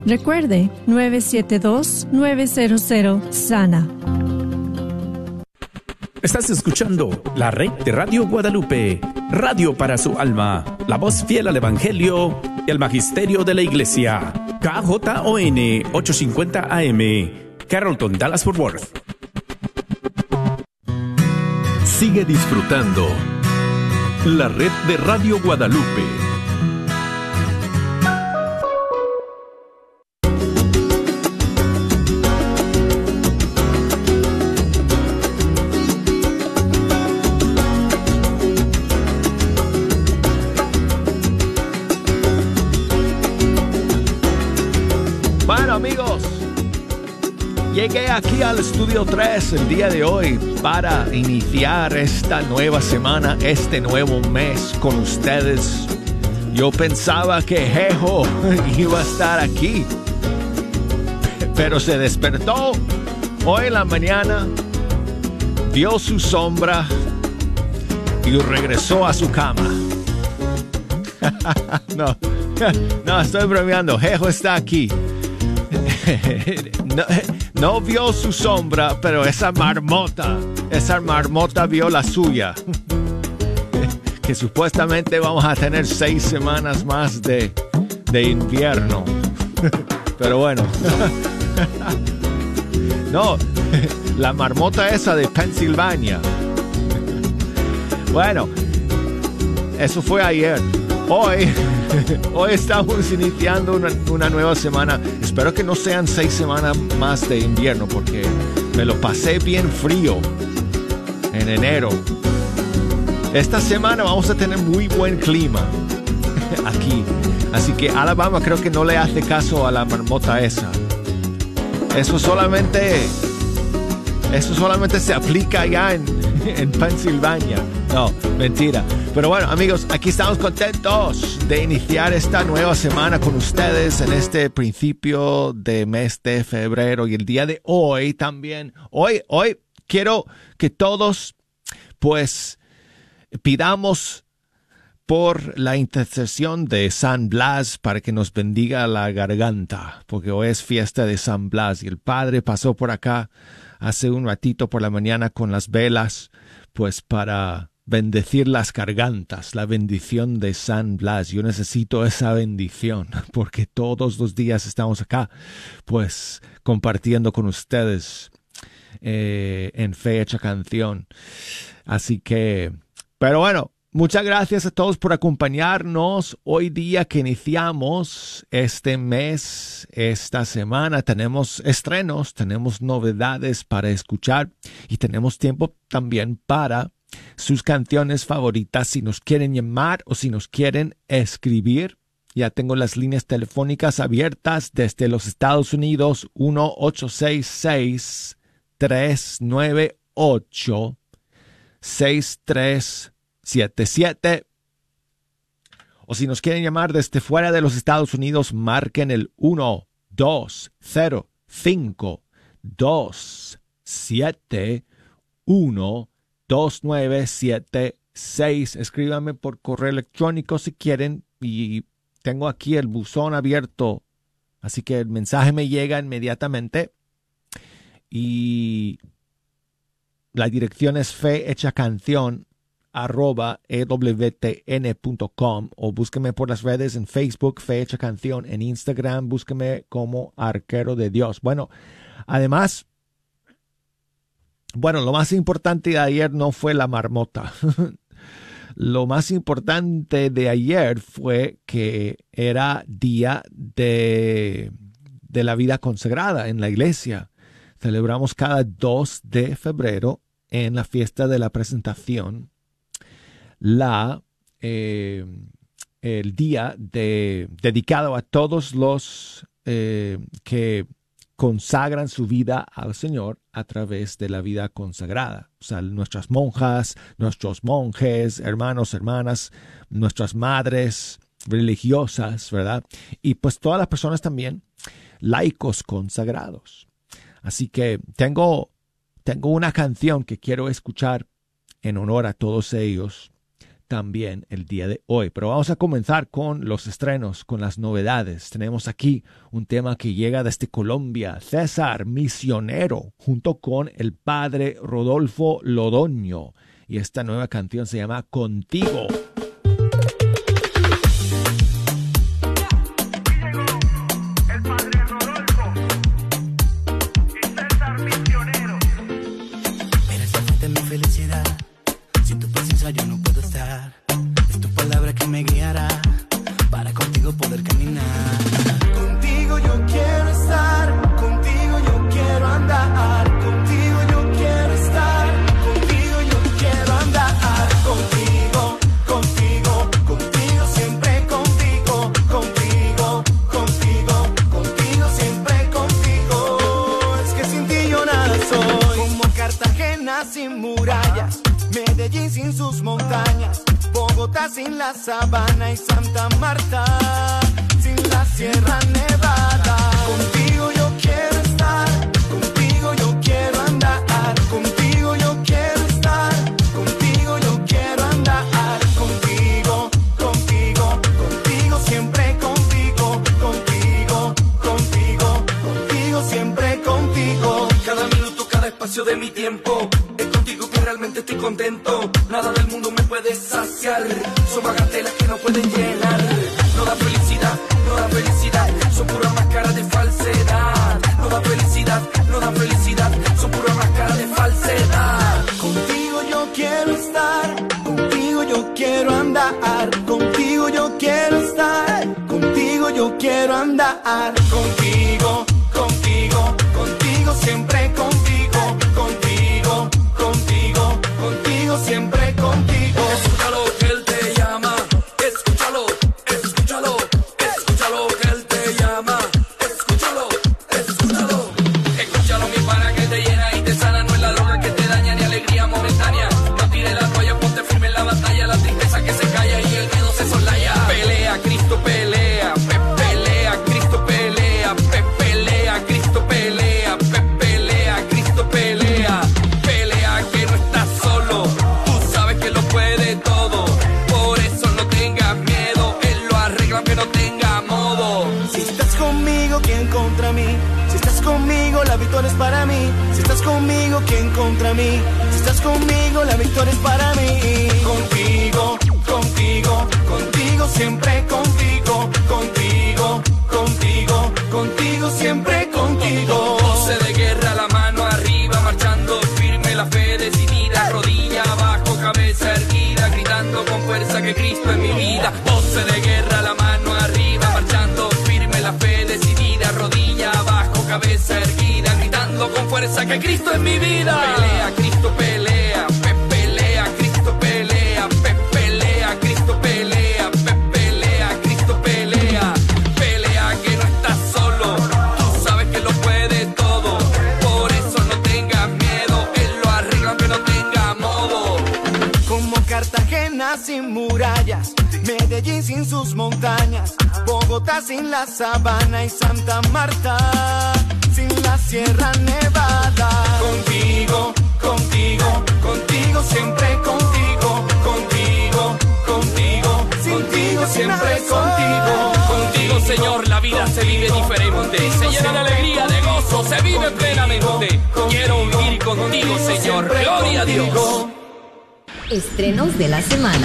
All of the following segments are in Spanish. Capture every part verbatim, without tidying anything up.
Recuerde, nueve siete dos, nueve cero cero, SANA. Estás escuchando la red de Radio Guadalupe, radio para su alma, la voz fiel al Evangelio y al Magisterio de la Iglesia. K J O N ochocientos cincuenta A M, Carrollton, Dallas-Fort Worth. Sigue disfrutando la red de Radio Guadalupe. Llegué aquí al estudio tres el día de hoy para iniciar esta nueva semana, este nuevo mes con ustedes. Yo pensaba que Jejo iba a estar aquí, pero se despertó hoy en la mañana, vio su sombra y regresó a su cama. No, no, estoy bromeando. Jejo está aquí. No, no vio su sombra, pero esa marmota, esa marmota vio la suya. Que supuestamente vamos a tener seis semanas más de, de invierno. Pero bueno. No, la marmota esa de Pensilvania. Bueno, eso fue ayer. Hoy, hoy estamos iniciando una, una nueva semana. Espero que no sean seis semanas más de invierno, porque me lo pasé bien frío en enero. Esta semana vamos a tener muy buen clima aquí. Así que Alabama creo que no le hace caso a la marmota esa. Eso solamente, eso solamente se aplica allá en, en Pensilvania. No, mentira. Pero bueno, amigos, aquí estamos contentos de iniciar esta nueva semana con ustedes en este principio de mes de febrero. Y el día de hoy también, hoy, hoy quiero que todos, pues, pidamos por la intercesión de San Blas para que nos bendiga la garganta, porque hoy es fiesta de San Blas y el Padre pasó por acá hace un ratito por la mañana con las velas, pues para bendecir las gargantas, la bendición de San Blas. Yo necesito esa bendición porque todos los días estamos acá, pues compartiendo con ustedes eh, en Fe Hecha Canción. Así que, pero bueno, muchas gracias a todos por acompañarnos. Hoy día que iniciamos este mes, esta semana, tenemos estrenos, tenemos novedades para escuchar y tenemos tiempo también para sus canciones favoritas. Si nos quieren llamar o si nos quieren escribir, ya tengo las líneas telefónicas abiertas desde los Estados Unidos, uno ocho seis seis, tres nueve ocho, seis tres siete siete. O si nos quieren llamar desde fuera de los Estados Unidos, marquen el uno dos cero cinco, dos siete uno, dos nueve siete seis. Escríbanme por correo electrónico si quieren y tengo aquí el buzón abierto, así que el mensaje me llega inmediatamente y la dirección es fehechacanción arroba ewtn punto com o búsqueme por las redes en Facebook, Fe Hecha Canción, en Instagram, búsqueme como Arquero de Dios. Bueno, además, bueno, lo más importante de ayer no fue la marmota. Lo más importante de ayer fue que era día de, de la vida consagrada en la iglesia. Celebramos cada dos de febrero en la fiesta de la presentación la, eh, el día de, dedicado a todos los eh, que consagran su vida al Señor a través de la vida consagrada. O sea, nuestras monjas, nuestros monjes, hermanos, hermanas, nuestras madres religiosas, ¿verdad? Y pues todas las personas también, laicos consagrados. Así que tengo, tengo una canción que quiero escuchar en honor a todos ellos. también el día de hoy. Pero vamos a comenzar con los estrenos, con las novedades. Tenemos aquí un tema que llega desde Colombia, César Misionero, junto con el padre Rodolfo Lodoño. Y esta nueva canción se llama Contigo. Yo no puedo estar, es tu palabra que me guiará para contigo poder caminar. Contigo yo quiero estar, contigo yo quiero andar, contigo yo quiero estar, contigo yo quiero andar, contigo, contigo, contigo siempre contigo, contigo, contigo, contigo siempre contigo. Es que sin ti yo nada soy, como Cartagena sin murallas, Medellín sin sus montañas, Bogotá sin la sabana y Santa Marta sin la Sierra Nevada. Contigo yo quiero estar, contigo yo quiero andar, contigo yo quiero estar, contigo yo quiero andar, contigo, contigo, contigo siempre contigo, contigo, contigo, contigo siempre contigo. Cada minuto, cada espacio de mi tiempo, realmente estoy contento, nada del mundo me puede saciar, son bagatelas que no pueden llenar, no da felicidad, no da felicidad, son puras máscaras de falsedad, no da felicidad, no da felicidad, son puras máscaras de falsedad. Contigo yo quiero estar, contigo yo quiero andar, contigo yo quiero estar, contigo yo quiero andar, contigo, contigo, contigo siempre contigo, contigo, contigo, contigo siempre contigo. Escúchalo que él te llama, escúchalo, escúchalo, escúchalo que él te llama, escúchalo, escúchalo, escúchalo mi pana que te llena y te sana, no es la droga que te daña ni alegría momentánea, no tires la toalla, ponte firme en la batalla, la tristeza que se calla y el miedo se solaya. Pelea, Cristo pelea, pe pelea, Cristo pelea, pe pelea, Cristo pelea, pe pelea, Cristo pelea. ¿Quién contra mí? Si estás conmigo, la victoria es para mí. Si estás conmigo, ¿quién contra mí? Si estás conmigo, la victoria es para mí. Contigo, contigo, contigo, siempre contigo, contigo, contigo, contigo, siempre contigo. Voces de guerra, la mano arriba, marchando firme, la fe decidida, rodilla abajo, cabeza erguida, gritando con fuerza que Cristo es mi vida. Voces de guerra, la mano arriba, marchando firme, la fe decidida, rodilla abajo, cabeza erguida, gritando con fuerza que Cristo es mi vida. Pelea, Cristo pelea, pe pelea, Cristo pelea, pe pelea, Cristo pelea, pe pelea, Cristo pelea. Pelea que no estás solo, tú sabes que lo puede todo, por eso no tengas miedo, Él lo arregla aunque no tenga modo. Como Cartagena sin murallas, Medellín sin sus montañas, Bogotá sin la sabana y Santa Marta sin la Sierra Nevada. Contigo, contigo, contigo, siempre contigo, contigo, contigo, contigo, siempre contigo. Contigo, Señor, la vida se vive diferente, se llena de alegría, de gozo, se vive plenamente. Quiero vivir contigo, Señor, gloria a Dios. Estrenos de la semana.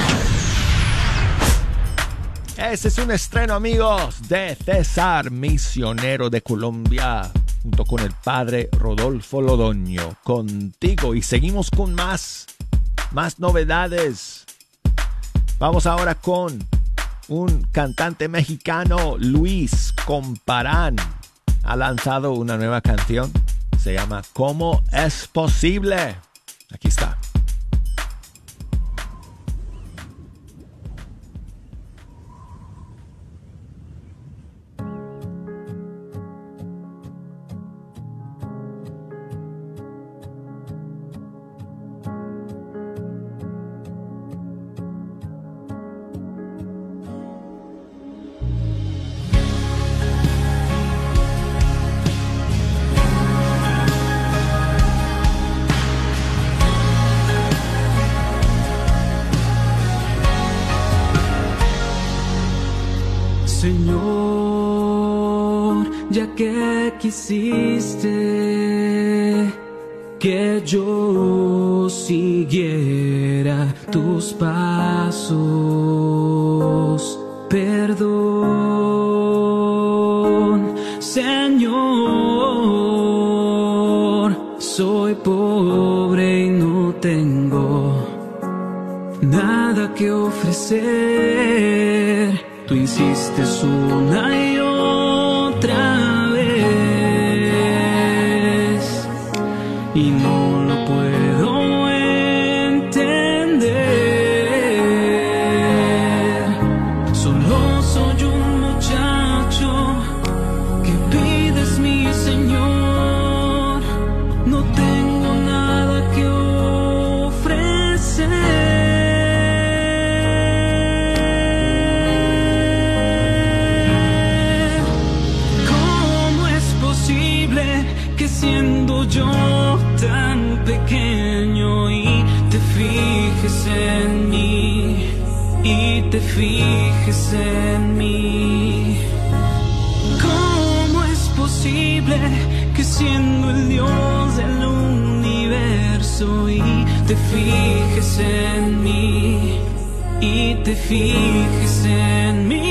Ese es un estreno, amigos, de César Misionero de Colombia, junto con el padre Rodolfo Lodoño, Contigo. Y seguimos con más, más novedades. Vamos ahora con un cantante mexicano, Luis Comparán. Ha lanzado una nueva canción, se llama ¿Cómo es posible? Aquí está. porque quisiste que yo siguiera tus pasos. Perdón, Señor, soy pobre y no tengo nada que ofrecer. Tú insistes una y otra vez y no lo puedo entender. Solo soy un muchacho que pides, mi Señor. No tengo nada que ofrecer. Siendo yo tan pequeño y te fijes en mí, y te fijes en mí. ¿Cómo es posible que siendo el Dios del universo y te fijes en mí, y te fijes en mí?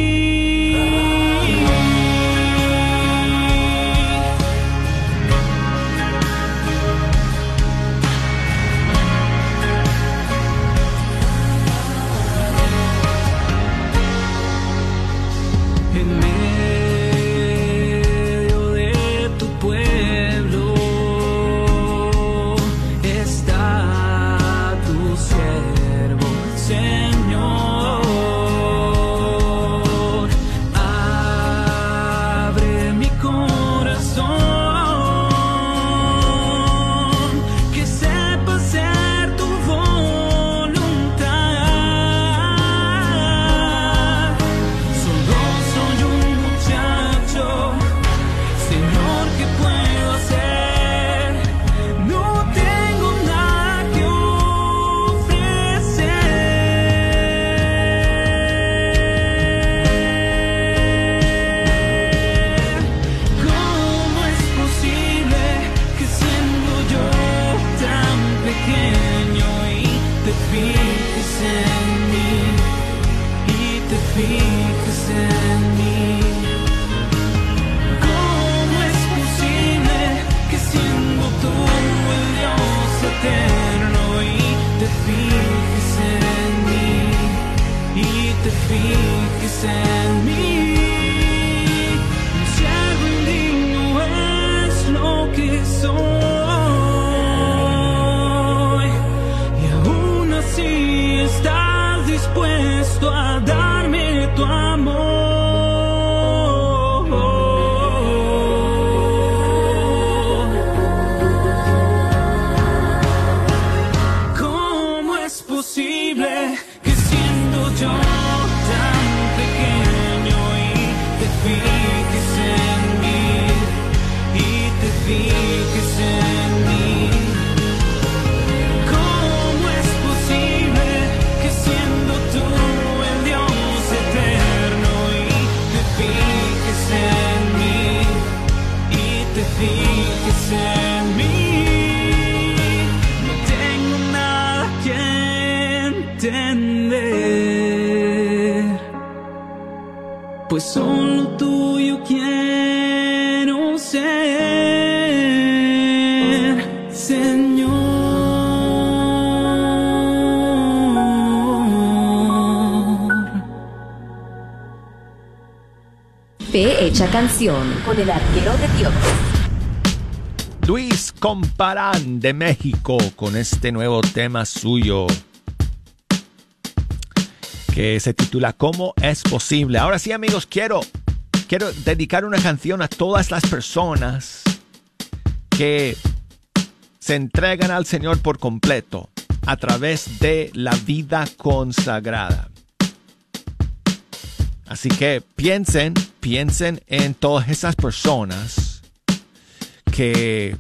Pues solo tuyo quiero ser, Señor. Fe hecha canción con el arquero de Dios. Luis Comparán de México con este nuevo tema suyo que se titula ¿Cómo es posible? Ahora sí, amigos, quiero, quiero dedicar una canción a todas las personas que se entregan al Señor por completo a través de la vida consagrada. Así que piensen, piensen en todas esas personas que,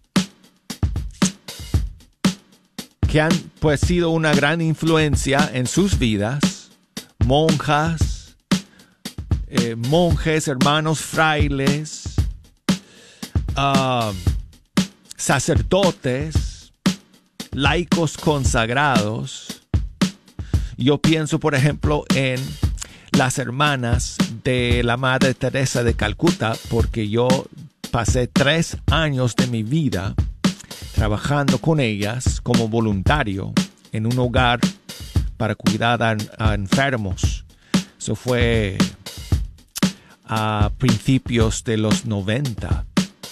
que han pues sido una gran influencia en sus vidas. Monjas, eh, monjes, hermanos, frailes, uh, sacerdotes, laicos consagrados. Yo pienso, por ejemplo, en las hermanas de la Madre Teresa de Calcuta, porque yo pasé tres años de mi vida trabajando con ellas como voluntario en un hogar para cuidar a, a enfermos. Eso fue a principios de los noventa.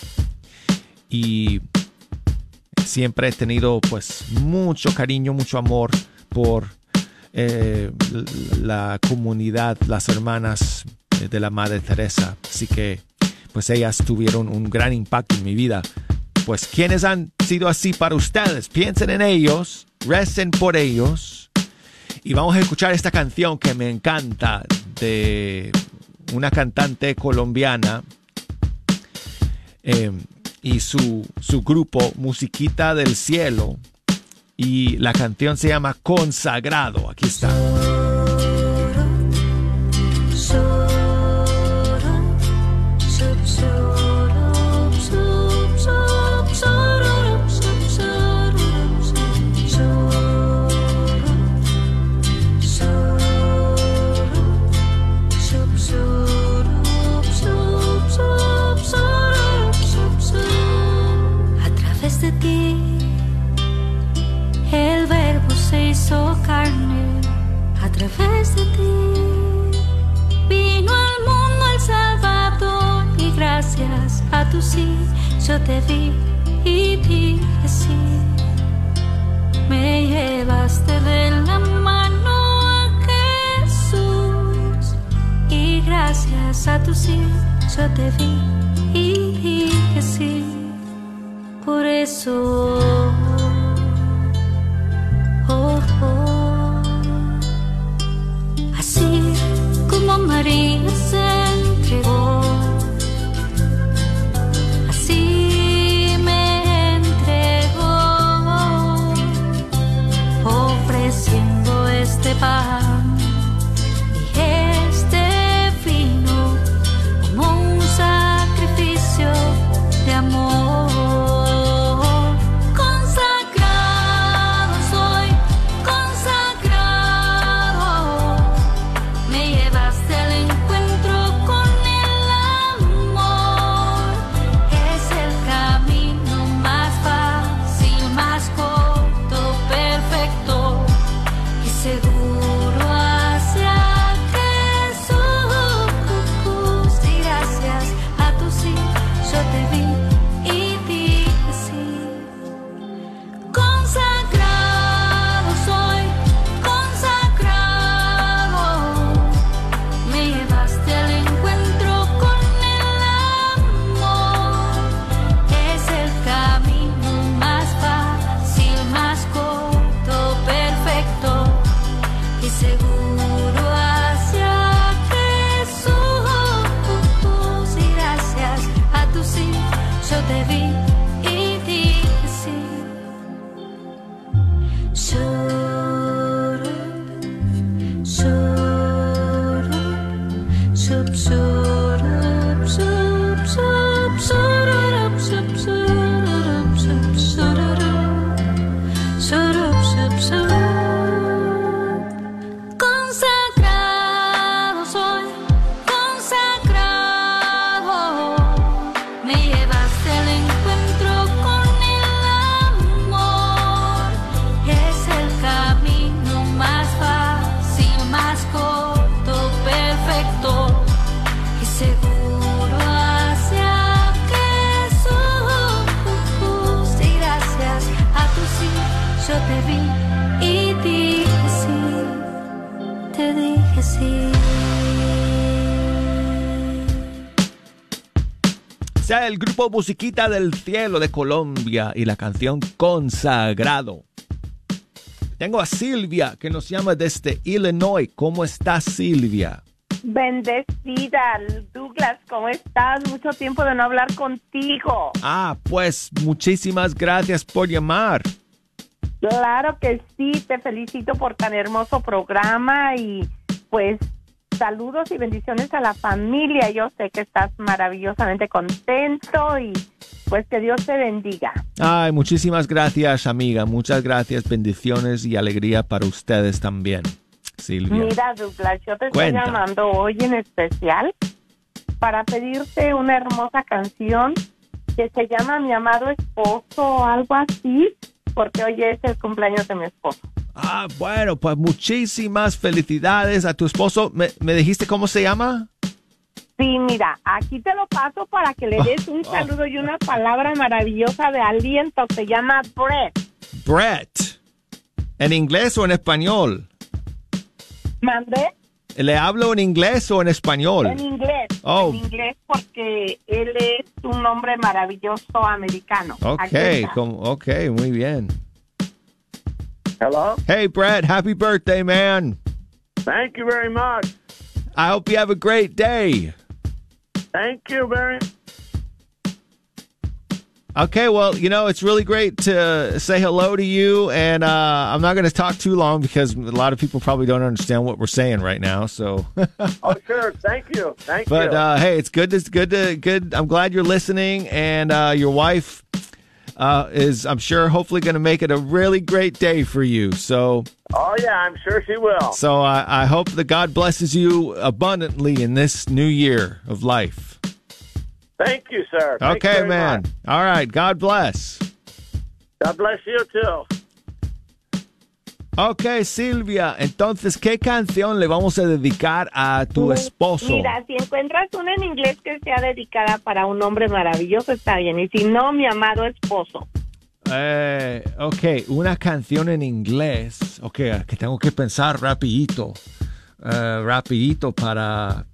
Y siempre he tenido pues mucho cariño, mucho amor por eh, la comunidad, las hermanas de la Madre Teresa. Así que pues ellas tuvieron un gran impacto en mi vida. Pues quienes han sido así para ustedes, piensen en ellos, recen por ellos. Y vamos a escuchar esta canción que me encanta de una cantante colombiana eh, y su, su grupo Musiquita del Cielo. Y la canción se llama Consagrado. Aquí está. Carne, a través de ti vino al mundo el Salvador, y gracias a tu sí yo te vi y dije sí. Me llevaste de la mano a Jesús, y gracias a tu sí yo te vi y dije sí. Por eso oh, oh. Así como María se entregó, así me entregó, ofreciendo este pan y este vino como un sacrificio de amor. El grupo Musiquita del Cielo de Colombia y la canción Consagrado. Tengo a Silvia que nos llama desde Illinois. ¿Cómo estás, Silvia? Bendecida, Douglas, ¿cómo estás? Mucho tiempo de no hablar contigo. Ah, pues muchísimas gracias por llamar. Claro que sí, te felicito por tan hermoso programa y pues saludos y bendiciones a la familia. Yo sé que estás maravillosamente contento y pues que Dios te bendiga. Ay, muchísimas gracias, amiga. Muchas gracias, bendiciones y alegría para ustedes también, Silvia. Mira, Douglas, yo te Cuenta. estoy llamando hoy en especial para pedirte una hermosa canción que se llama Mi Amado Esposo o algo así, porque hoy es el cumpleaños de mi esposo. Ah, bueno, pues muchísimas felicidades a tu esposo. ¿Me, me dijiste cómo se llama? Sí, mira, aquí te lo paso para que le des un Oh, saludo y una palabra maravillosa de aliento. Se llama Brett. Brett. ¿En inglés o en español? ¿Mandé? ¿Le hablo en inglés o en español? En inglés. Oh. En inglés porque él es un hombre maravilloso americano. Ok, Aquí está. como, ok, muy bien. Hello? Hey, Brett, happy birthday, man. Thank you very much. I hope you have a great day. Thank you very much. Okay, well, you know, it's really great to say hello to you, and uh, I'm not going to talk too long because a lot of people probably don't understand what we're saying right now. So, Oh, sure. Thank you. Thank but you. uh, hey, it's good. To, good to good. I'm glad you're listening, and uh, your wife uh, is, I'm sure, hopefully going to make it a really great day for you. So, oh, yeah, I'm sure she will. so I, I hope that God blesses you abundantly in this new year of life. Thank you, sir. Thank you Okay, very man. much. All right. God bless. God bless you, too. Ok, Silvia, entonces, ¿qué canción le vamos a dedicar a tu esposo? Mira, si encuentras una en inglés que sea dedicada para un hombre maravilloso, está bien. Y si no, mi amado esposo. Eh, ok, una canción en inglés. Ok, que tengo que pensar rapidito. Uh, rapidito para...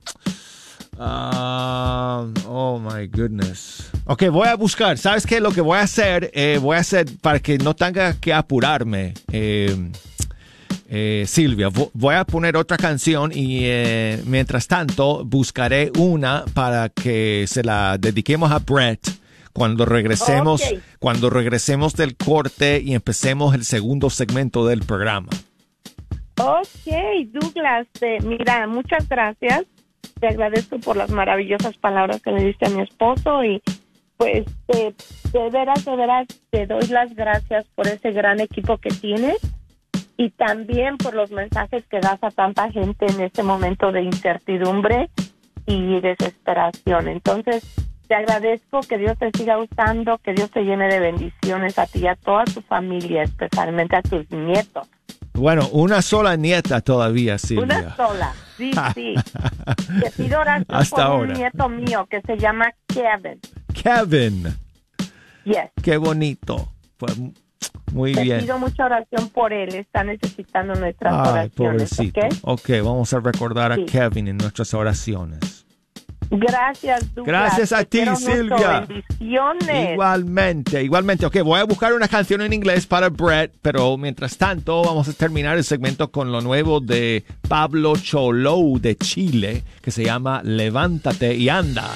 Uh, oh, my goodness. Ok, voy a buscar. ¿Sabes qué? Lo que voy a hacer, eh, voy a hacer para que no tenga que apurarme. Eh, eh, Silvia, vo- voy a poner otra canción y eh, mientras tanto buscaré una para que se la dediquemos a Brett cuando regresemos, Ok. cuando regresemos del corte y empecemos el segundo segmento del programa. Ok, Douglas, eh, mira, muchas gracias. Te agradezco por las maravillosas palabras que le diste a mi esposo y pues eh, de veras, de veras te doy las gracias por ese gran equipo que tienes y también por los mensajes que das a tanta gente en este momento de incertidumbre y desesperación. Entonces, te agradezco, que Dios te siga usando, que Dios te llene de bendiciones a ti y a toda tu familia, especialmente a tus nietos. Bueno, una sola nieta todavía, Silvia. Una sola, sí, sí. Te pido oración Hasta por ahora. un nieto mío que se llama Kevin. Kevin. Yes. Qué bonito. Pues, muy Te bien. pido mucha oración por él. Está necesitando nuestras Ay, oraciones, pobrecito. ¿ok? Ok, vamos a recordar Sí. a Kevin en nuestras oraciones. Gracias, Douglas. Gracias a Te ti, quiero mucho. Silvia. Bendiciones. Igualmente, igualmente. Ok, voy a buscar una canción en inglés para Brett, pero mientras tanto vamos a terminar el segmento con lo nuevo de Pablo Cholou de Chile, que se llama Levántate y Anda.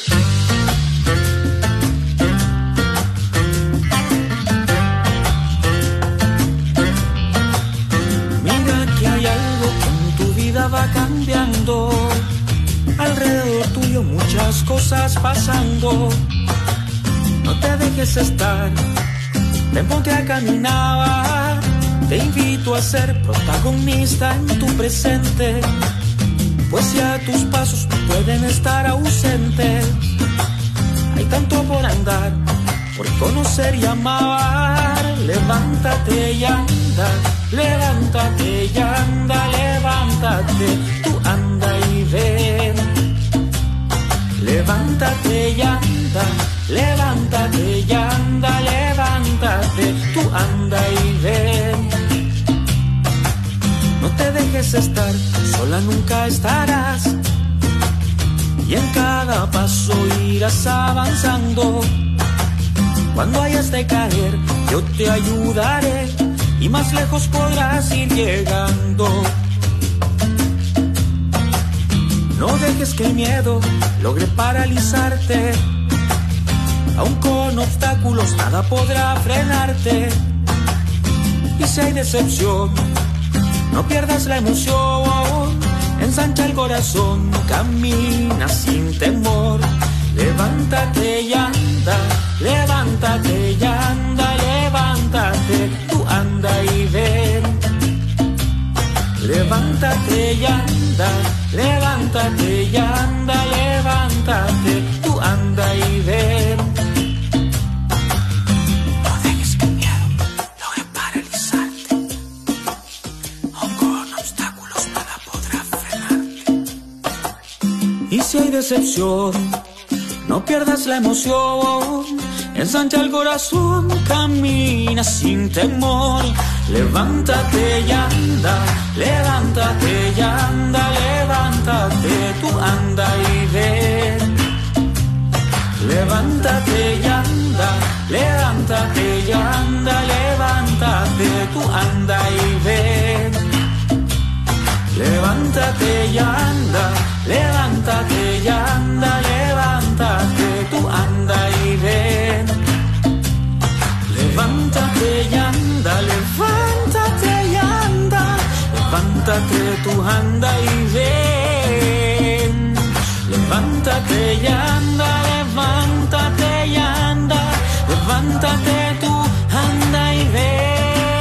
Mira que hay algo que en tu vida va cambiando. Alrededor tuyo muchas cosas pasando. No te dejes estar, ven, ponte a caminar. Te invito a ser protagonista en tu presente, pues ya tus pasos no pueden estar ausentes. Hay tanto por andar, por conocer y amar. Levántate y anda, levántate y anda, levántate, tú anda y ven. Levántate y anda, levántate y anda, levántate, tú anda y ven. No te dejes estar, sola nunca estarás, y en cada paso irás avanzando. Cuando hayas de caer, yo te ayudaré, y más lejos podrás ir llegando. No dejes que el miedo logre paralizarte, aun con obstáculos nada podrá frenarte. Y si hay decepción, no pierdas la emoción, en ensancha el corazón, camina sin temor. Levántate y anda, levántate y anda, levántate, tú anda y ven. Levántate y anda, levántate y anda, levántate, tú anda y ven. No dejes que el miedo logre paralizarte, aun con obstáculos nada podrá frenarte. Y si hay decepción, no pierdas la emoción, ensancha el corazón, camina sin temor. Levántate y anda, levántate y anda, levántate, tú anda y ven. Levántate y anda, levántate y anda, levántate, tú anda y ven. Levántate y anda, levántate y anda, levántate, tú anda y ven. Levántate y anda, levántate y anda, levántate, tú anda y ven. Levántate y anda, levántate y anda, levántate, tú anda y ven.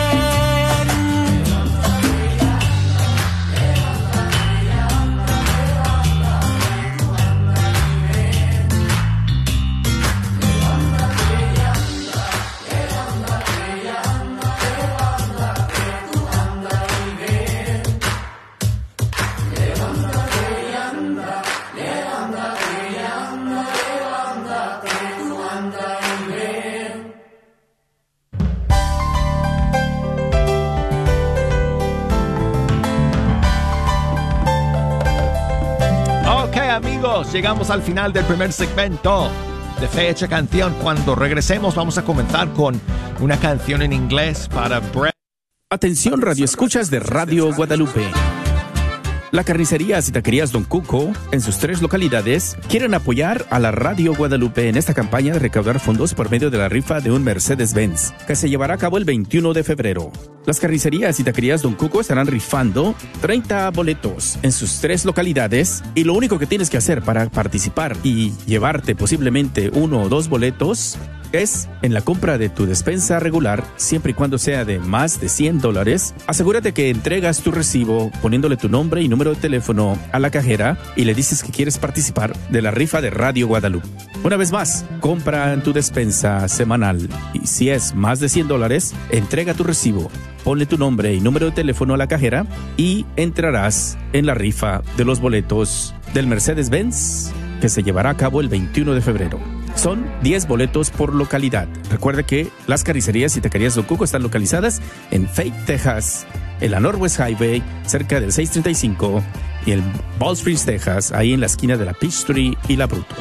Amigos, llegamos al final del primer segmento de Fecha Canción. Cuando regresemos vamos a comenzar con una canción en inglés para Brett. Atención, radio escuchas de Radio Guadalupe. La carnicería y taquerías Don Cuco, en sus tres localidades, quieren apoyar a la Radio Guadalupe en esta campaña de recaudar fondos por medio de la rifa de un Mercedes-Benz, que se llevará a cabo el veintiuno de febrero. Las carnicerías y taquerías Don Cuco estarán rifando treinta boletos en sus tres localidades, y lo único que tienes que hacer para participar y llevarte posiblemente uno o dos boletos es en la compra de tu despensa regular, siempre y cuando sea de más de cien dólares. Asegúrate que entregas tu recibo poniéndole tu nombre y número de teléfono a la cajera y le dices que quieres participar de la rifa de Radio Guadalupe. Una vez más, compra en tu despensa semanal y si es más de cien dólares, entrega tu recibo, ponle tu nombre y número de teléfono a la cajera y entrarás en la rifa de los boletos del Mercedes-Benz que se llevará a cabo el veintiuno de febrero. Son diez boletos por localidad. Recuerde que las carnicerías y taquerías Don Cuco están localizadas en Fate, Texas, en la Northwest Highway, cerca del seiscientos treinta y cinco, y en Ball Springs, Texas, ahí en la esquina de la Peachtree y la Bruto.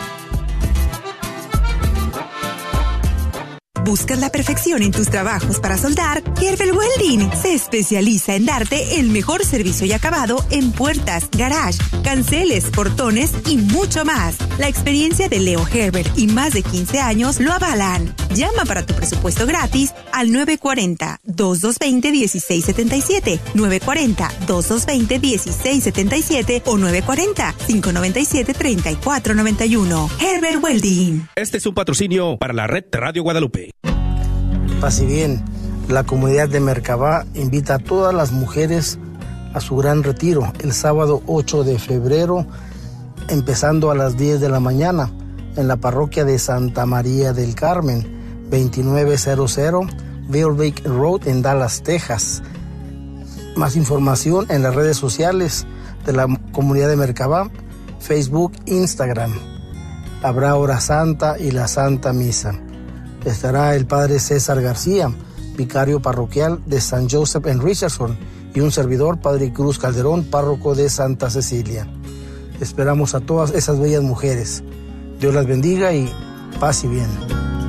¿Buscas la perfección en tus trabajos para soldar? Gerber Welding se especializa en darte el mejor servicio y acabado en puertas, garage, canceles, portones y mucho más. La experiencia de Leo Gerber y más de quince años lo avalan. Llama para tu presupuesto gratis al nueve cuatro cero, dos dos dos cero, uno seis siete siete, nueve cuatro cero, dos dos dos cero, uno seis siete siete o nueve cuatro cero, cinco nueve siete, tres cuatro nueve uno. Gerber Welding. Este es un patrocinio para la red de Radio Guadalupe. Paz y bien, la comunidad de Mercabá invita a todas las mujeres a su gran retiro el sábado ocho de febrero, empezando a las diez de la mañana en la parroquia de Santa María del Carmen, veintinueve cero cero Bearlake Road en Dallas, Texas. Más información en las redes sociales de la comunidad de Mercabá, Facebook, Instagram. Habrá hora santa y la Santa Misa. Estará el padre César García, vicario parroquial de San Joseph en Richardson, y un servidor, padre Cruz Calderón, párroco de Santa Cecilia. Esperamos a todas esas bellas mujeres. Dios las bendiga y paz y bien.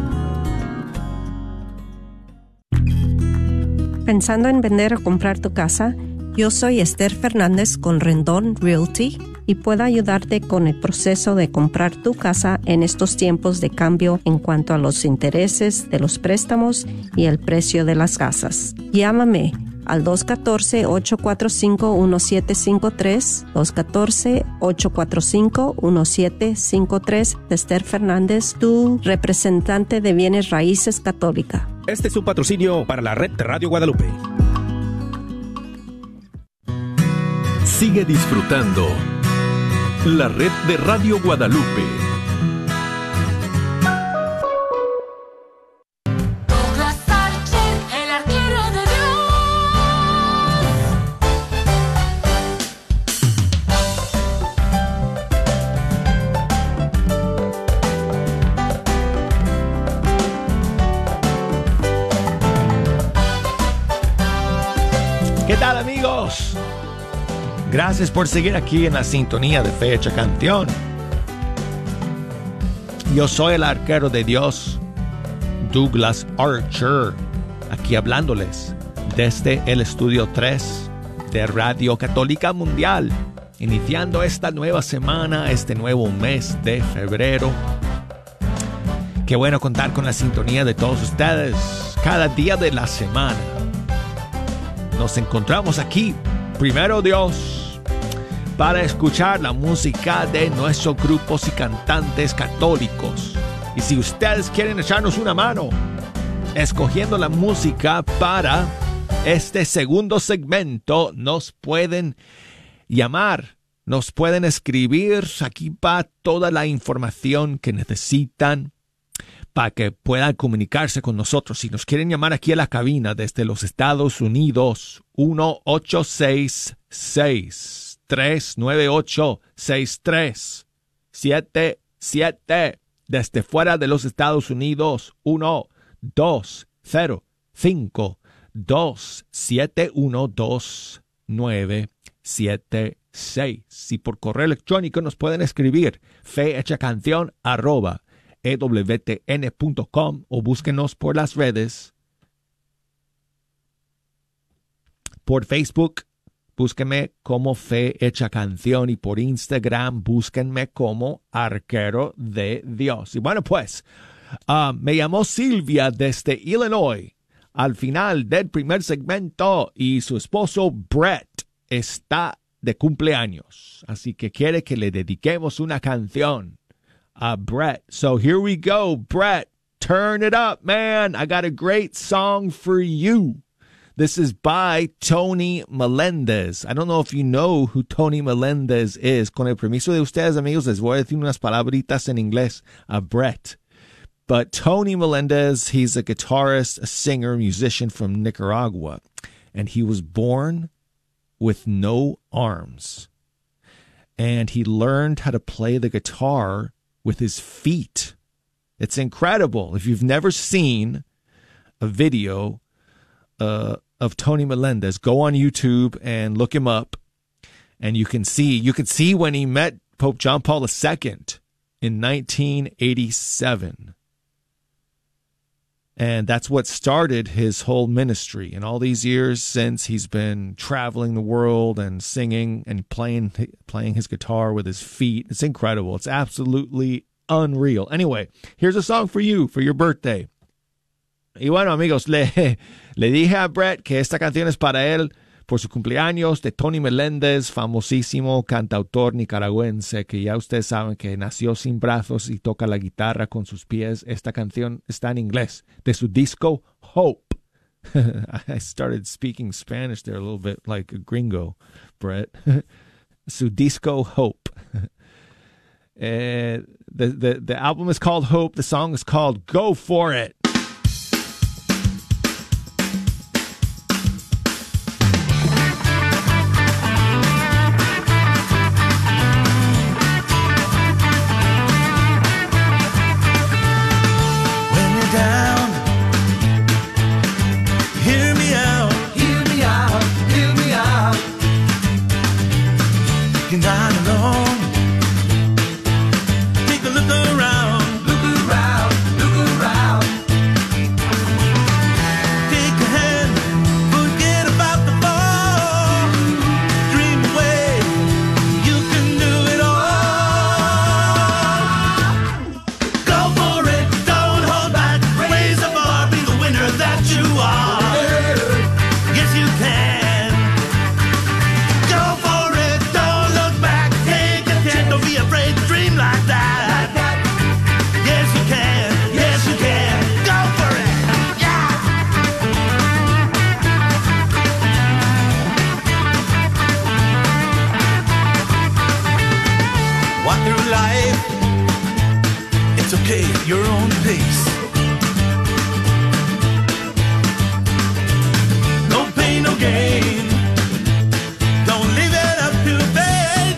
¿Pensando en vender o comprar tu casa? Yo soy Esther Fernández con Rendón Realty y puedo ayudarte con el proceso de comprar tu casa en estos tiempos de cambio en cuanto a los intereses de los préstamos y el precio de las casas. Llámame al dos uno cuatro, ocho cuatro cinco, uno siete cinco tres, dos uno cuatro, ocho cuatro cinco, uno siete cinco tres. Esther Fernández, tu representante de bienes raíces católica. Este es un patrocinio para la red de Radio Guadalupe. Sigue disfrutando la red de Radio Guadalupe. ¿Qué tal, amigos? Gracias por seguir aquí en la sintonía de Fe Hecha Canción. Yo soy el arquero de Dios, Douglas Archer, aquí hablándoles desde el estudio tres de Radio Católica Mundial, iniciando esta nueva semana, este nuevo mes de febrero. Qué bueno contar con la sintonía de todos ustedes cada día de la semana. Nos encontramos aquí, primero Dios, para escuchar la música de nuestros grupos y cantantes católicos. Y si ustedes quieren echarnos una mano escogiendo la música para este segundo segmento, nos pueden llamar, nos pueden escribir. Aquí va toda la información que necesitan para que puedan comunicarse con nosotros. Si nos quieren llamar aquí a la cabina desde los Estados Unidos, uno ocho seis seis, tres nueve ocho, seis tres siete siete. Desde fuera de los Estados Unidos, uno dos cero cinco, dos siete uno, dos nueve siete seis. Y por correo electrónico nos pueden escribir fehechacanción arroba e w t n punto com o búsquenos por las redes. Por Facebook, búsquenme como Fe Hecha Canción, y por Instagram, búsquenme como Arquero de Dios. Y bueno, pues, uh, me llamó Silvia desde Illinois al final del primer segmento, y su esposo Brett está de cumpleaños, así que quiere que le dediquemos una canción a Brett. So here we go, Brett. Turn it up, man. I got a great song for you. This is by Tony Melendez. I don't know if you know who Tony Melendez is. Con el permiso de ustedes, amigos, les voy a decir unas palabritas en inglés a Brett. But Tony Melendez, he's a guitarist, a singer, musician from Nicaragua. And he was born with no arms. And he learned how to play the guitar with his feet. It's incredible. If you've never seen a video uh, of Tony Melendez, go on YouTube and look him up, and you can see you can see when he met Pope John Paul the Second in nineteen eighty-seven. And that's what started his whole ministry. And all these years since, he's been traveling the world and singing and playing playing his guitar with his feet. It's incredible. It's absolutely unreal. Anyway, here's a song for you for your birthday. Y bueno, amigos, le, le dije a Brett que esta canción es para él por su cumpleaños, de Tony Melendez, famosísimo cantautor nicaragüense, que ya ustedes saben que nació sin brazos y toca la guitarra con sus pies. Esta canción está en inglés, de su disco Hope. I started speaking Spanish there a little bit like a gringo, Brett. Su disco Hope. Uh, the, the, the album is called Hope. The song is called Go For It. Take a look around, look around, look around. your own pace. No pain, no gain. Don't leave it up to fate.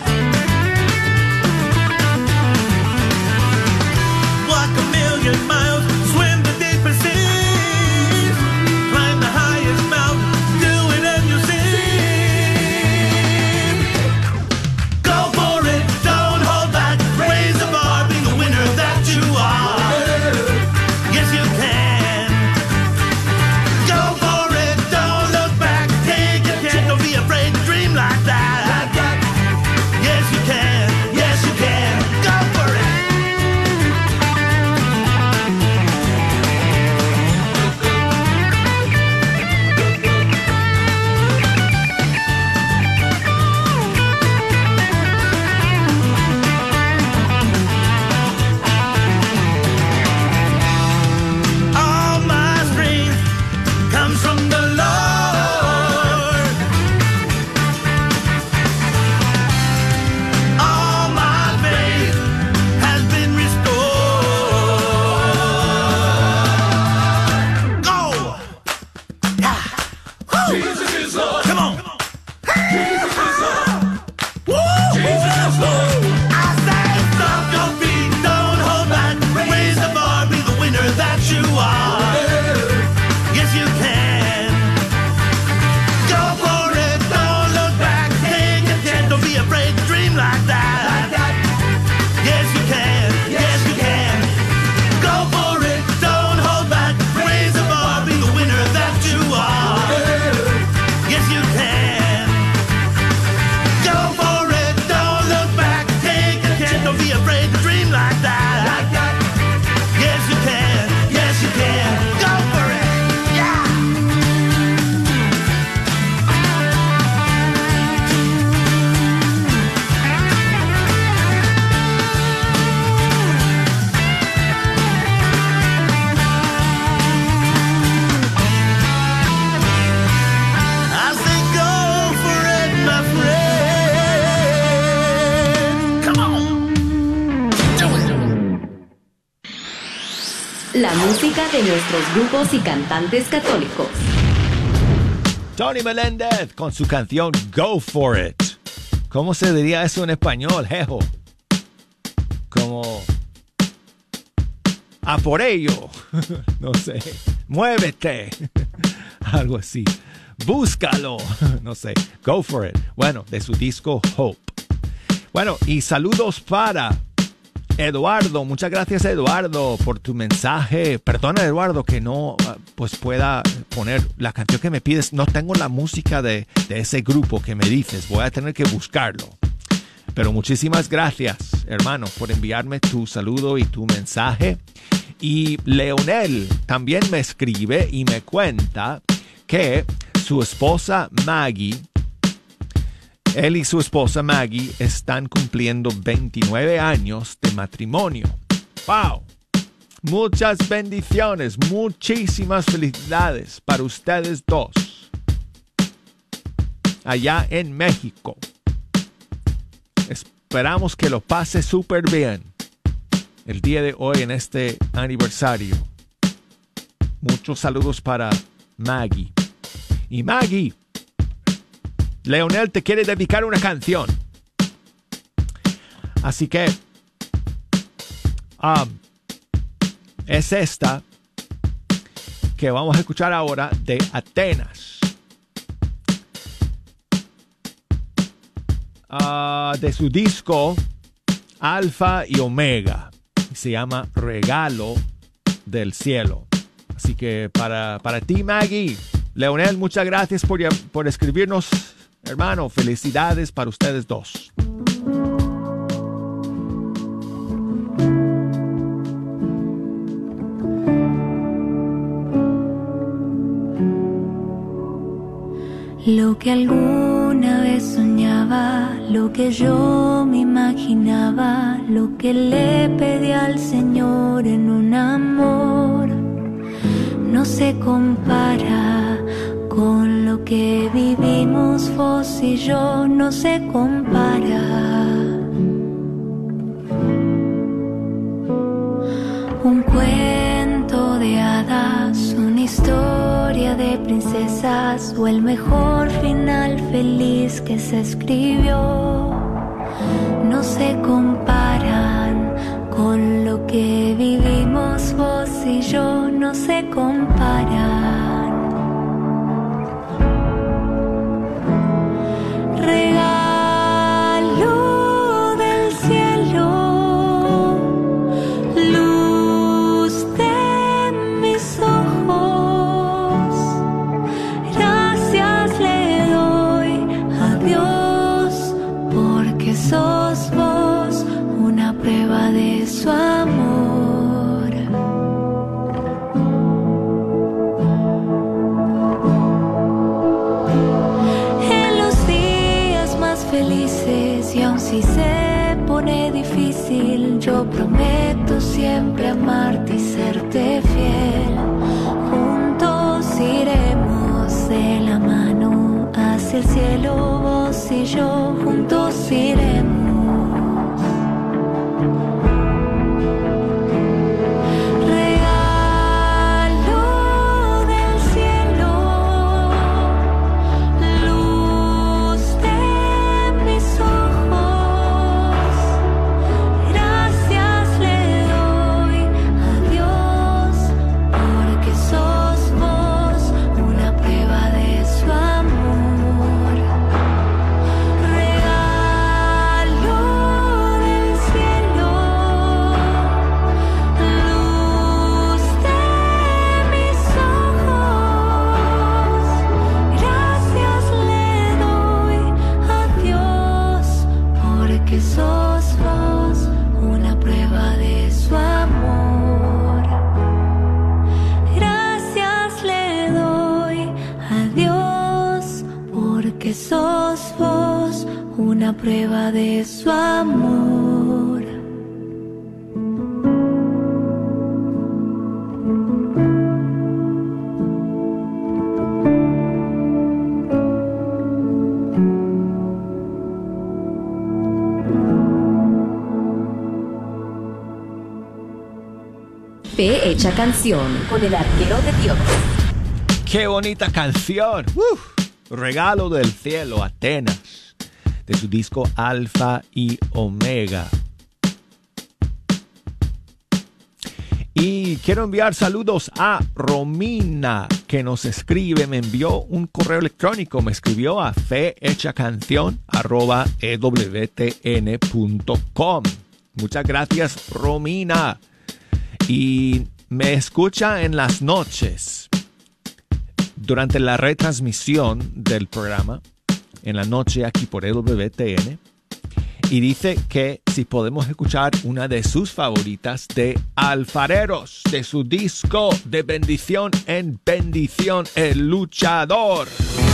Walk a million miles, swim the deepest seas, climb the highest mountain, do it and you see. Go for it, don't hold back, raise the bar, be the winner that you are. Yes, you can. Go for it, don't look back, take a chance, don't be afraid to dream like that. Yes, you can, yes, you can. Go for it. All my strength comes from the Lord. All my faith has been restored. Go! Yeah. Jesus is Lord. Come on. Jesus is Lord. Woo! Jesus is Lord. I say stop your feet, don't hold back, raise the bar, be the winner that you are. Yes, you can. Go for it, don't look back, take a chance, don't be afraid to dream like that. Yes, you can, yes, you can. Go for it, don't hold back, raise the bar, be the winner that you are. Yes, you can. Go for it, don't look back, take a chance, don't be afraid to dream like that. Yes, you can, yes, you can. Go for it, yeah. I say go for it, my friend. Come on. Do it. La música de nuestros grupos y cantantes católicos. Tony Meléndez con su canción Go For It. ¿Cómo se diría eso en español, jejo? Como a por ello. No sé. Muévete. Algo así. Búscalo. No sé. Go For It. Bueno, de su disco Hope. Bueno, y saludos para Eduardo. Muchas gracias, Eduardo, por tu mensaje. Perdona, Eduardo, que no pues pueda poner la canción que me pides. No tengo la música de, de ese grupo que me dices. Voy a tener que buscarlo. Pero muchísimas gracias, hermano, por enviarme tu saludo y tu mensaje. Y Leonel también me escribe y me cuenta que su esposa Maggie, él y su esposa Maggie están cumpliendo veintinueve años de matrimonio. ¡Wow! Muchas bendiciones, muchísimas felicidades para ustedes dos. Allá en México. Esperamos que lo pase súper bien el día de hoy en este aniversario. Muchos saludos para Maggie. Y Maggie, Leonel te quiere dedicar una canción. Así que um, es esta que vamos a escuchar ahora de Atenas. Uh, de su disco Alfa y Omega. Se llama Regalo del Cielo. Así que para, para ti, Maggie, Leonel, muchas gracias por, por escribirnos. Hermano, felicidades para ustedes dos. Lo que alguna vez soñaba, lo que yo me imaginaba, lo que le pedí al Señor en un amor, no se compara con lo que vivimos vos y yo, no se compara. Un cuento de hadas, una historia de princesas o el mejor final feliz que se escribió, no se comparan con lo que vivimos vos y yo, no se comparan. Regalo del cielo, luz de mis ojos, gracias le doy a Dios porque sos vos una prueba de su amor. En los días más felices y aun si se pone difícil, yo prometo siempre amarte y serte fiel. Juntos iremos de la mano hacia el cielo, vos y yo juntos iremos. Regalo del cielo, luz de mis ojos, gracias le doy a Dios porque sos vos una prueba de su amor. Regalo del cielo, luz de mis ojos, gracias le doy a Dios porque sos vos una prueba de su amor. Gracias le doy a Dios porque sos vos una prueba de su amor. Fe hecha canción con el arquero de Dios. ¡Qué bonita canción! ¡Uf! Regalo del cielo, Atenas, de su disco Alfa y Omega. Y quiero enviar saludos a Romina, que nos escribe, me envió un correo electrónico, me escribió a fehechacancion arroba e w t n punto com. Muchas gracias, Romina. Y me escucha en las noches, durante la retransmisión del programa, en la noche aquí por E W T N, y dice que si podemos escuchar una de sus favoritas de Alfareros, de su disco De Bendición en Bendición, El Luchador.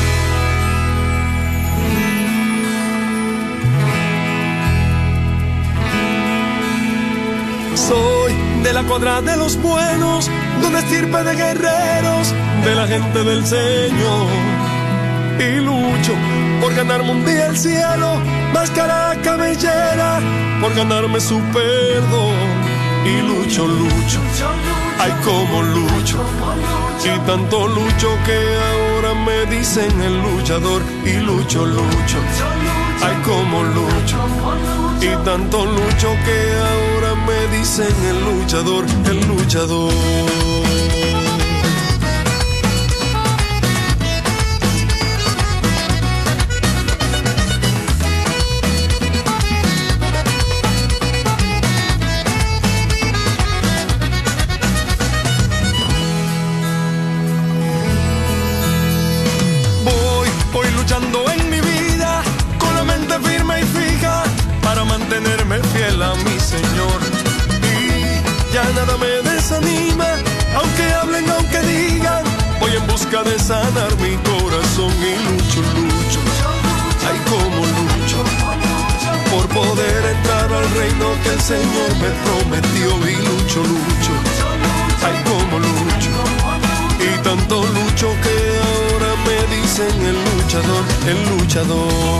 Soy de la cuadra de los buenos, de una estirpe de guerreros, de la gente del Señor. Y lucho por ganarme un día el cielo, máscara cabellera, por ganarme su perdón. Y lucho, lucho, ay como lucho, y tanto lucho que ahora me dicen el luchador. Y lucho, lucho, ay como lucho, y tanto lucho que ahora me dicen el luchador, el luchador. Voy, voy luchando en mi vida, con la mente firme y fija, para mantenerme fiel a mi Señor. Y ya nada me desanima, aunque hablen, aunque digan, voy en busca de sanar mi corazón. Y lucho, lucho, ay como lucho, por poder entrar al reino que el Señor me prometió. Y lucho, lucho, ay como lucho, y tanto lucho que ahora me dicen el luchador, el luchador.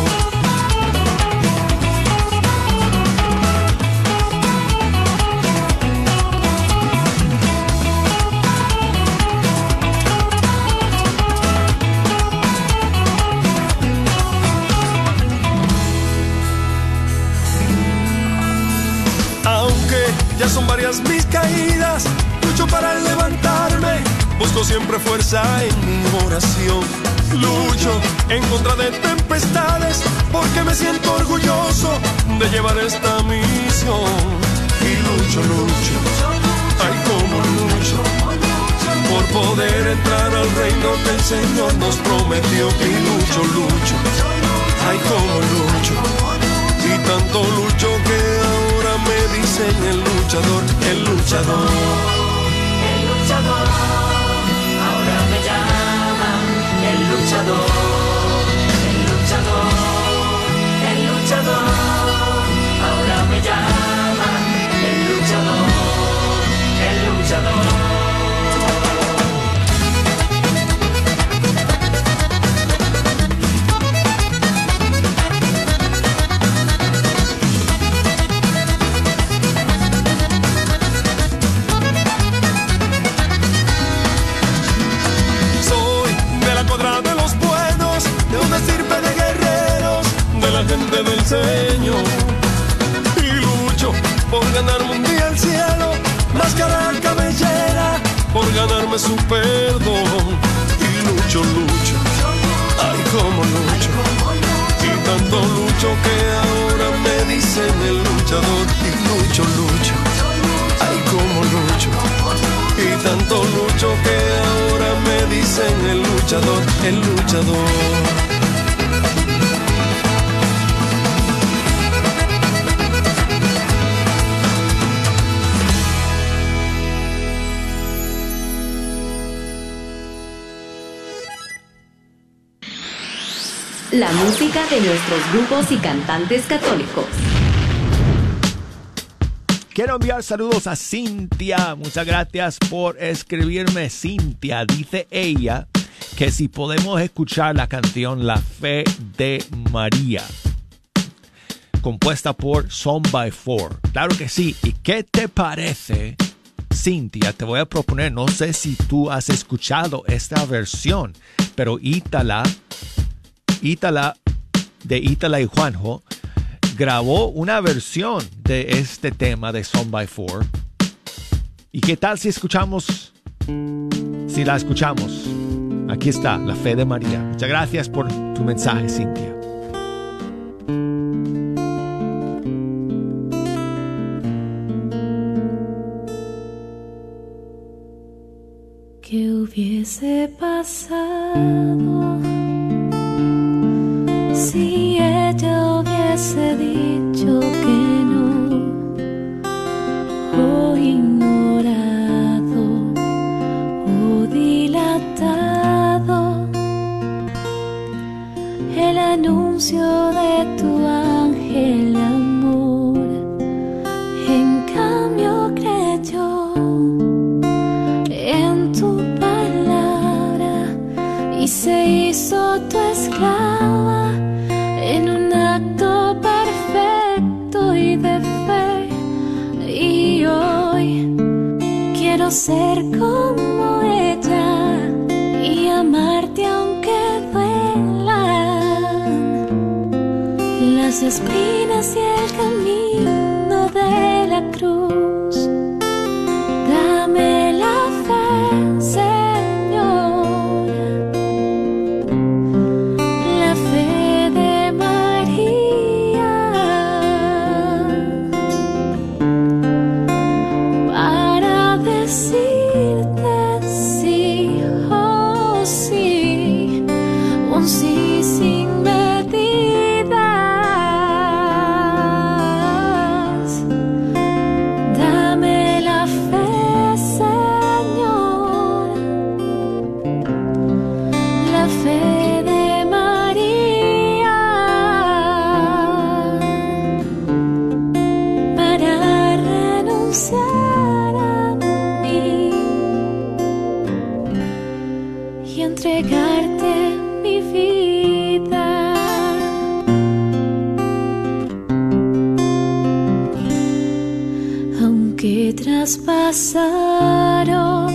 son varias mis caídas, lucho para levantarme, busco siempre fuerza en mi oración. Lucho en contra de tempestades, porque me siento orgulloso de llevar esta misión. Y lucho, lucho, ay como lucho, por poder entrar al reino que el Señor nos prometió. Y lucho, lucho, ay como lucho, y tanto lucho que ahora me dicen el luchador, el luchador, El luchador, ahora me llaman el luchador, el luchador, el luchador, ahora me llaman el luchador, el luchador. Gente del Señor, y lucho por ganarme un día el cielo, máscara cabellera, por ganarme su perdón. Y lucho, lucho, ay como lucho, y tanto lucho que ahora me dicen el luchador. Y lucho, lucho, ay como lucho, y tanto lucho que ahora me dicen el luchador, el luchador. La música de nuestros grupos y cantantes católicos. Quiero enviar saludos a Cintia. Muchas gracias por escribirme, Cintia. Dice ella que si podemos escuchar la canción La Fe de María, compuesta por Son by Four. Claro que sí. ¿Y qué te parece, Cintia? Te voy a proponer, no sé si tú has escuchado esta versión, pero Ítala Ítala, de Ítala y Juanjo, grabó una versión de este tema de Son by Four. ¿Y qué tal si escuchamos? Si la escuchamos. Aquí está, La Fe de María. Muchas gracias por tu mensaje, Cintia. ¿Qué hubiese pasado si ella hubiese dicho que no, o ignorado, o dilatado el anuncio de tu ángel de amor? En cambio creyó en tu palabra y se hizo tu esclava en un acto perfecto y de fe. Y hoy quiero ser como ella y amarte aunque duelan las espinas y el camino de la cruz. Dame la fe, Señor, la fe de María, para decirte sí, oh sí, un sí sin medidas. Dame la fe, Señor, la fe de María, para renunciar a mí y entregarte mi vida. Aunque traspasaron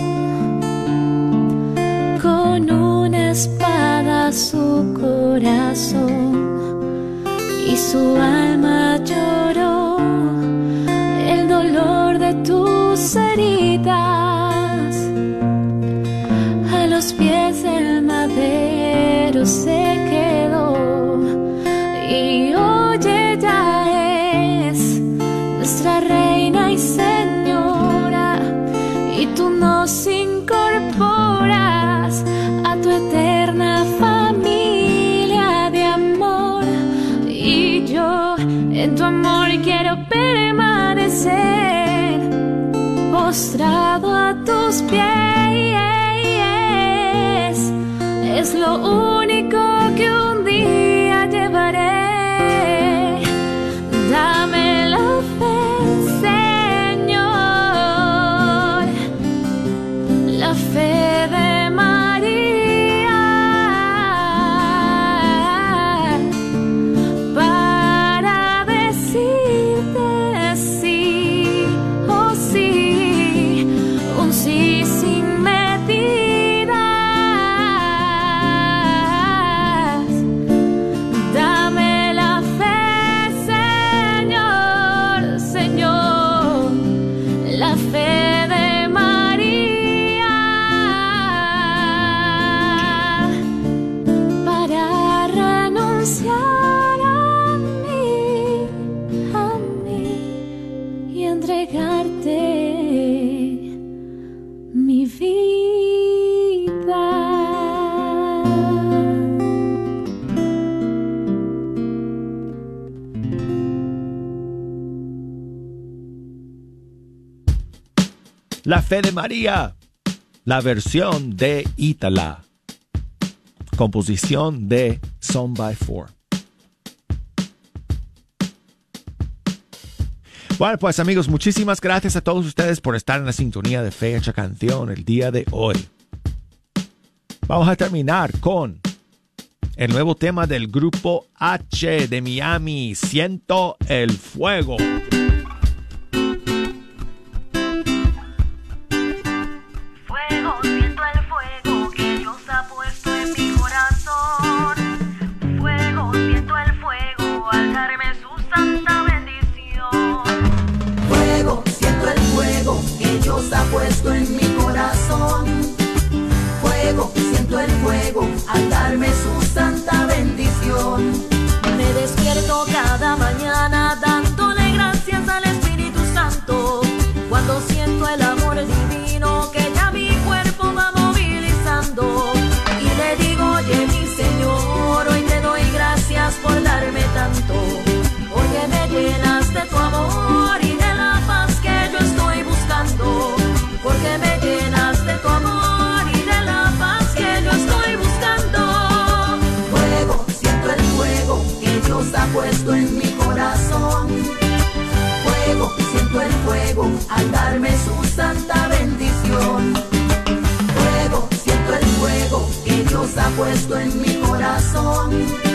con una espada su corazón y su alma lloró el dolor de tu tus pies el madero se quedó y hoy ella es nuestra reina y señora, y tú nos incorporas a tu eterna familia de amor, y yo en tu amor quiero permanecer postrado a tus pies. Es lo único que un día llevaré. Dame la fe, Señor, la fe de María, para decirte sí, oh sí, un sí sin medida. Dame la fe, Señor, Señor, la fe de María, para renunciar a mí, a mí, y entregarte mi vida. La fe de María, la versión de Ítala, composición de Son by Four. Bueno, pues amigos, muchísimas gracias a todos ustedes por estar en la sintonía de Fecha Canción el día de hoy. Vamos a terminar con el nuevo tema del grupo H de Miami, Siento el Fuego. Fuego, siento el fuego que Dios ha puesto en mi corazón. Fuego, siento el fuego al darme su santa bendición. Fuego, siento el fuego que Dios ha puesto en mi corazón. Fuego, siento el fuego al darme su santa bendición. Me despierto cada mañana dándole gracias al Espíritu Santo, cuando siento el amor divino que ya mi cuerpo va movilizando, y le digo: oye mi Señor, hoy te doy gracias por darme tanto, porque me llenas de tu amor y de la paz que yo estoy buscando, porque me llenas de tu amor y de la paz que yo estoy buscando. Fuego, siento el fuego que Dios ha puesto en mi corazón. Fuego, siento el fuego al darme su santa bendición. Fuego, siento el fuego que Dios ha puesto en mi corazón.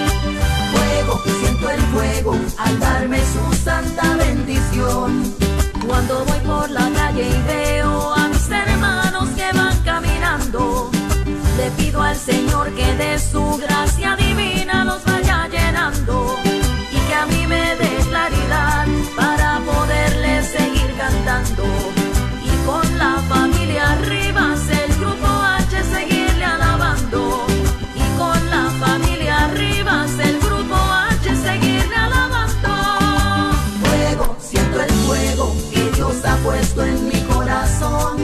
Fuego, siento el fuego al darme su santa bendición. Cuando voy por la calle y veo a mis hermanos que van caminando, le pido al Señor que de su gracia divina los vaya llenando, y que a mí me dé claridad para poderles seguir cantando, y con la familia Rivas el grupo H seguirle alabando, y con la familia Rivas el grupo H seguirle alabando. Fuego, siento el fuego que Dios ha puesto en mi corazón.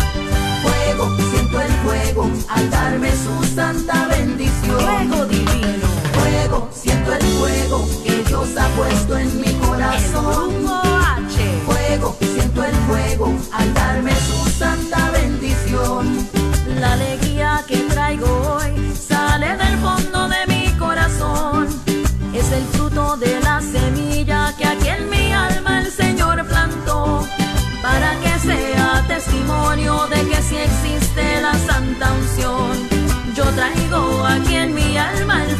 Fuego, siento el fuego al darme su santa bendición. Fuego divino. Fuego, siento el fuego que Dios ha puesto en mi corazón. El grupo H. Fuego, siento el fuego al darme su santa bendición. La alegría que traigo hoy sale del fondo de mi corazón. Es el fruto de la semilla que aquí en mi alma el Señor plantó, para que sea testimonio de que sí existe la santa unción. Yo traigo aquí en mi alma el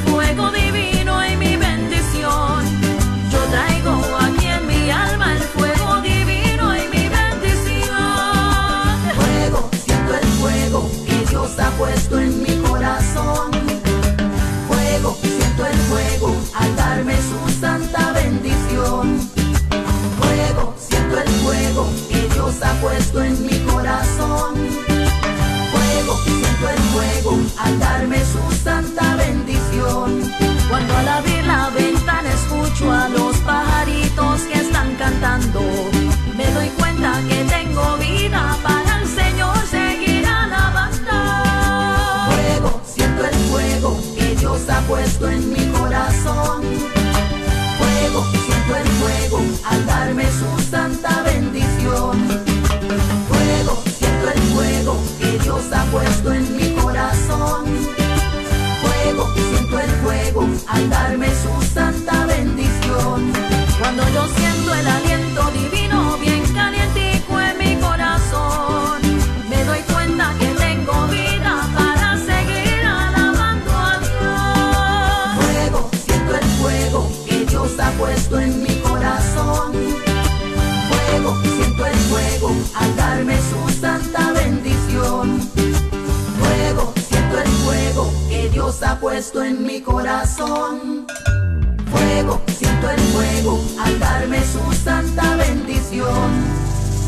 que Dios ha puesto en mi corazón. Fuego, siento el fuego al darme su santa bendición. Cuando yo siento el aliento divino bien calientico en mi corazón, me doy cuenta que tengo vida para seguir alabando a Dios. Fuego, siento el fuego que Dios ha puesto en mi corazón. Fuego, siento el fuego al darme su santa bendición. Fuego, siento el fuego que Dios ha puesto en mi corazón. Fuego, siento el fuego al darme su santa bendición.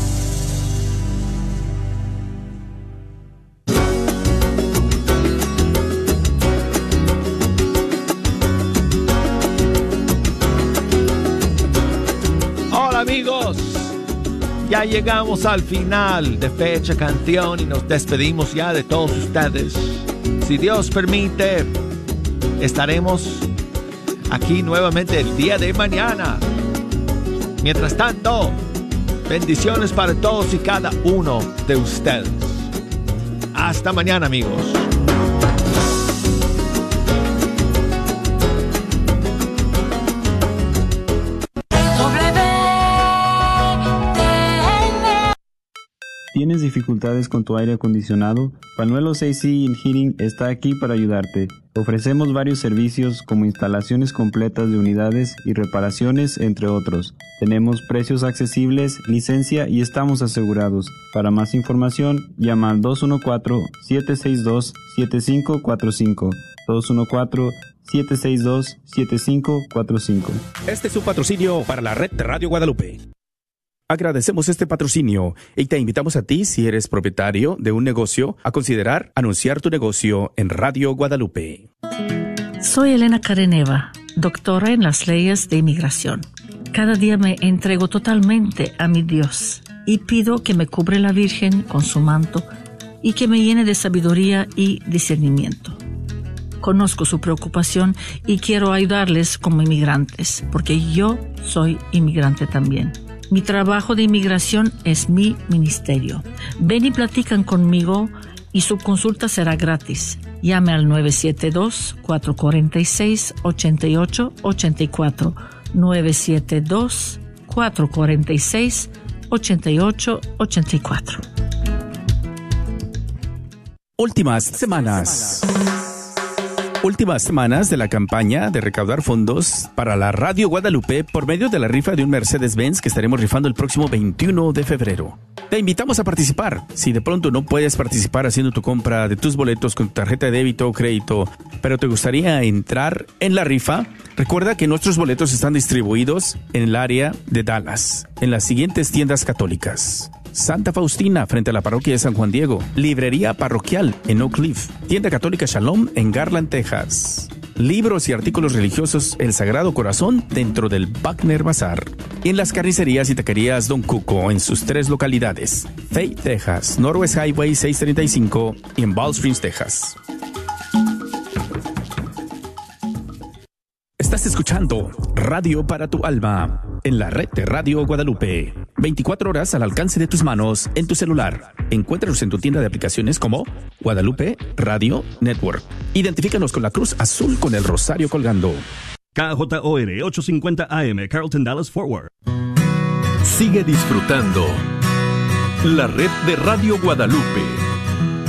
Hola amigos, ya llegamos al final de Fecha Canción y nos despedimos ya de todos ustedes. Si Dios permite, estaremos aquí nuevamente el día de mañana. Mientras tanto, bendiciones para todos y cada uno de ustedes. Hasta mañana, amigos. ¿Tienes dificultades con tu aire acondicionado? Panuelos A C and Heating está aquí para ayudarte. Ofrecemos varios servicios como instalaciones completas de unidades y reparaciones, entre otros. Tenemos precios accesibles, licencia y estamos asegurados. Para más información, llama al dos uno cuatro, siete seis dos, siete cinco cuatro cinco. dos uno cuatro, siete seis dos, siete cinco cuatro cinco. Este es un patrocinio para la red de Radio Guadalupe. Agradecemos este patrocinio y te invitamos a ti, si eres propietario de un negocio, a considerar anunciar tu negocio en Radio Guadalupe. Soy Elena Careneva, doctora en las leyes de inmigración. Cada día me entrego totalmente a mi Dios y pido que me cubre la Virgen con su manto y que me llene de sabiduría y discernimiento. Conozco su preocupación y quiero ayudarles como inmigrantes, porque yo soy inmigrante también. Mi trabajo de inmigración es mi ministerio. Ven y platican conmigo y su consulta será gratis. Llame al nueve siete dos, cuatro cuatro seis, ocho ocho ocho cuatro. nueve siete dos, cuatro cuatro seis, ocho ocho ocho cuatro. Últimas semanas. Últimas semanas de la campaña de recaudar fondos para la Radio Guadalupe por medio de la rifa de un Mercedes-Benz que estaremos rifando el próximo veintiuno de febrero. Te invitamos a participar. Si de pronto no puedes participar haciendo tu compra de tus boletos con tu tarjeta de débito o crédito, pero te gustaría entrar en la rifa, recuerda que nuestros boletos están distribuidos en el área de Dallas, en las siguientes tiendas católicas: Santa Faustina frente a la parroquia de San Juan Diego, Librería Parroquial en Oak Cliff, Tienda Católica Shalom en Garland, Texas, libros y artículos religiosos El Sagrado Corazón dentro del Wagner Bazar, y en las carnicerías y taquerías Don Cuco en sus tres localidades: Fay, Texas, Northwest Highway seiscientos treinta y cinco y en Ball Springs, Texas. Estás escuchando Radio para tu Alma en la red de Radio Guadalupe. veinticuatro horas al alcance de tus manos en tu celular. Encuéntranos en tu tienda de aplicaciones como Guadalupe Radio Network. Identifícanos con la cruz azul con el rosario colgando. K J O R ochocientos cincuenta A M, Carlton, Dallas, Fort Worth. Sigue disfrutando la red de Radio Guadalupe.